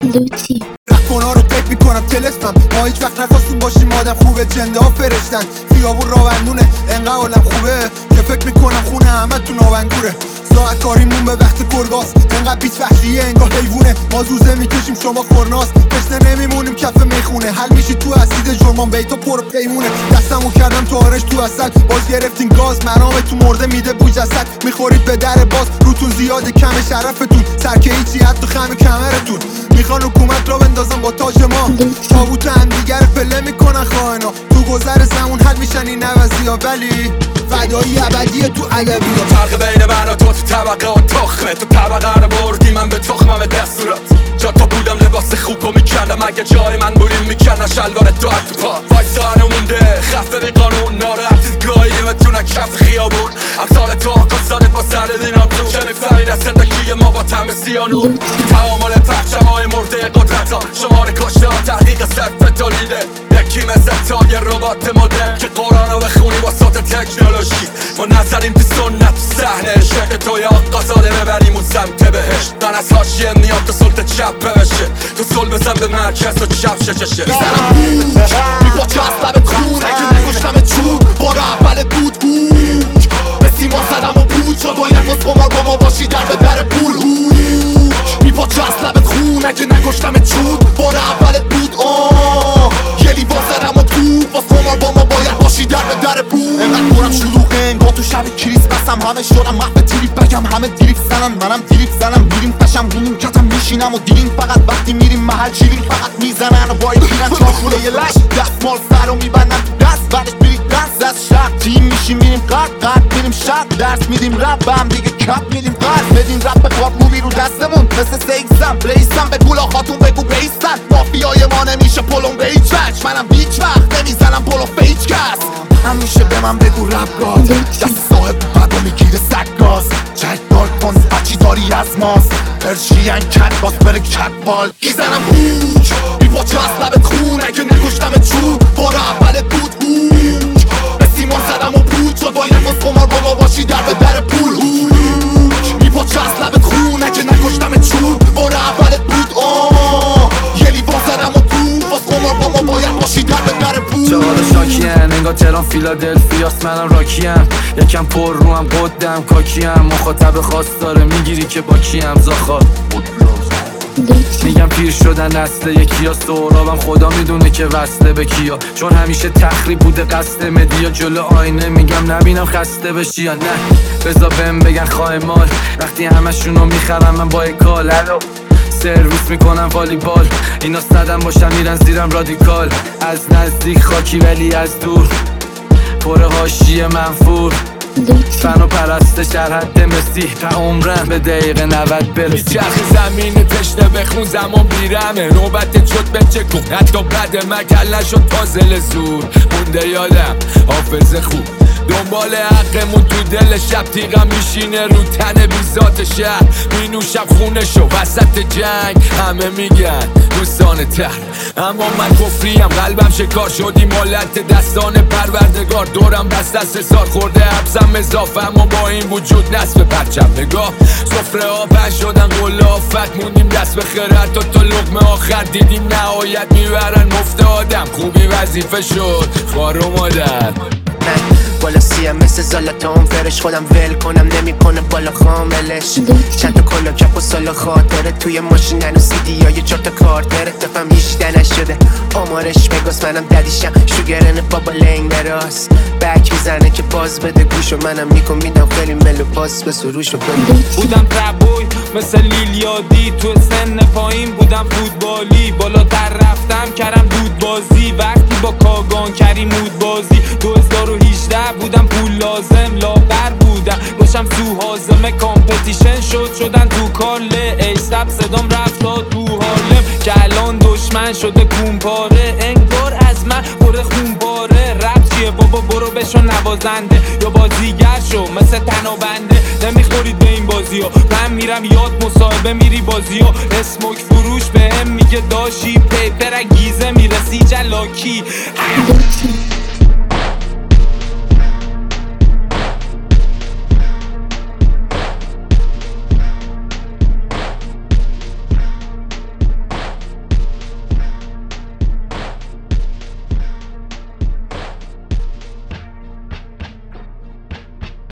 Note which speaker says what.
Speaker 1: لوتی
Speaker 2: رفونا رو تک میکنم تلسمم ما هیچ وقت نخواستیم باشیم آدم خوبه جنده ها فرشتن خیابون راوندونه انقدر حالم خوبه که فکر میکنم خونه همه تو ناونگوره ساعت کاریمون به وقت گرگاست انقدر بیت وحشیه انگار حیوونه ما زوزه میکشیم شما خورناست تشنه نمیمونیم کف میخونه حل میشی تو اسید جرمان بیتا پر پیمونه دستمو کردم تو آرش تو اصل باز گرفتین گاز منامه تو مرده میده بوی جسد میخورید به در باز روتون زیاده کم شرفتون سرکه هیچی حتی خم کمرتون میخوان حکومت را بندازن با تاج ما تابوت هم دیگر پله میکنن خائنا تو گذر زمون حل میشن این عوضی ها ولی فدایی ابدیه تو ادبیات
Speaker 3: فرق بین من و تو طبقه و تخمه تو طبقه رو بردی من به تخمم دستورت جا تا بودم لباس خوب رو میکندم اگه جای من بودیم میکندن شلوار تو تو پا وایسانه مونده خفه بی قانون ناراحتیت گاهی نمیتونن کف خیابون امثال تو آقا زاده با سر دینام تو که میفهمید از زندگی ما با تم سیانو تعامل پرچم های مرده قدرت ها شماره کشته ها تحقیق صرف تولیده یکی مثل تا یه ربات مدرن که قرآن رو بخونی واسط تکنولوژی ما نظریم تو سنت صحنه شکل توی آقا زاده ببریم اون سمت بهشت من از حاشیه میاد تو سلط چپ بشه تو سل بزن به مرکز و چپ ششه
Speaker 4: میزنم بوچ میپاچه از لبت خون اگه نگشتم چون بار اول بود هوچ به سیمان زدم و بود شد باید باز قمار با ما باشی در به در پول هوچ میپاچه از لبت خون اگه نگشتم چون بار اولت بود یه لیوان زدم و تو باز قمار با ما باید باشی در به در پول انقدر برم شلوغه انگار تو شب کریسمسم همه شدم محو تریف بگم همه دیریف زنن منم دیریف زنم میریم قشم بونیم کتم میشینم و دیریم فقط وقتی میریم محل شیرین فقط میزنن و باید گیرن چاخونه یه لش دستمال سر رو میبندن تو دست بعدش میریم دست از شب تیم میشیم میریم قد میریم شب درس میدیم رب به هم دیگه کپ میدیم قرد بدین رب به خواب موبی رو دستمون مثل سیکسم بلیسم به گولا خاتون بگو بیستن مافیای ما نمیشه پلون به هیچ وجه منم هیچ وقت نمیزنم پلو به هیچ کس همیشه به من بگو رب گاد دست صاحب بعد رو میگیره سکاز چک دار کن بچی داری از ماست پرشین کت باز بره کت بال میزنم هوچ میپاچه از لبت خون اگه نکشتم چون بار اولت بود هوچ به سیمان زدم و بود شد باید باز قمار با ما باشی در به در پول هوچ میپاچه از لبت خون اگه نکشتم چون بار اولت بود یه لیوان زدم و بود باز قمار با ما باید باشی در به در پول
Speaker 5: جوال شاکیم انگار تهران فیلادلفیاست منم راکیم یکم پر رو هم قدم کاکیم مخاطب خاص داره میگیری که با کیم زاخا میگم پیر شدن نسل یکی ها سهرابم خدا میدونه که وصله به کیا چون همیشه تخریب بوده قصد مدیا جلو آینه میگم نبینم خسته بشی یا نه بذار بهم بگن خواه مال وقتی همشونو میخرم من با کال سرویس میکنم والیبال اینا صدم باشن میرن زیرم رادیکال از نزدیک خاکی ولی از دور پر حاشیه منفور فن و پرستش در حد مسی تا عمرم به دقیقه 90 برسی
Speaker 3: میچرخ زمین تشنه بخون زمان بیرمه نوبت شد بچه کن حتی بد مکل نشد پازل زور مونده یادم حافظه خوب دنبال حقمون تو دل شب تیغم میشینه رو تن بیزات شهر مینوشم خونه شو وسط جنگ همه میگن دوستان تر اما من کفریم قلبم شکار شدی مالت دستان پروردگار دورم بست دست سار خورده حبسم اضافه اما با این وجود نصف پرچم نگاه سفره ها پش شدن قله آفت موندیم دست به خیرت تا لقمه آخر دیدیم نهایت میبرن مفت آدم خوبی وظیفه شد خوار و مادر
Speaker 6: بالا سیم مثل زالاتون فرش خودم ول کنم نمیکنه بالا خاملش چند تا کلا کپ و سالا خاطره توی ماشین هنو سیدی ها یه 4 تا کارتره تفم 18 نشده آمارش بگاس منم ددیشم شوگرن بابا لنگ براس بک میزنه که باز بده گوشو منم میدم خیلی ملو پاس به سروشو
Speaker 7: بودم ربوی مثل لیلیادی تو سن پایین بودم فوتبالی بالاتر رفتم کردم دود بازی وقتی با کاگان کریم مود بازی 2018 بودم پول لازم لاغر بودم باشم تو حازم کامپتیشن شدن تو کاله ایساب صدام رفت تا تو حالم که الان دشمن شده کونپاره انگار از من پر خونباره رب چیه بابا برو بشو نوازنده یا بازیگر شو مثل تنابنده نمیخورید به این بازی ها من میرم یاد مصاحبه میری بازی ها اسموک فروش به هم میگه داشی پیپر گیزه میرسی جلاکی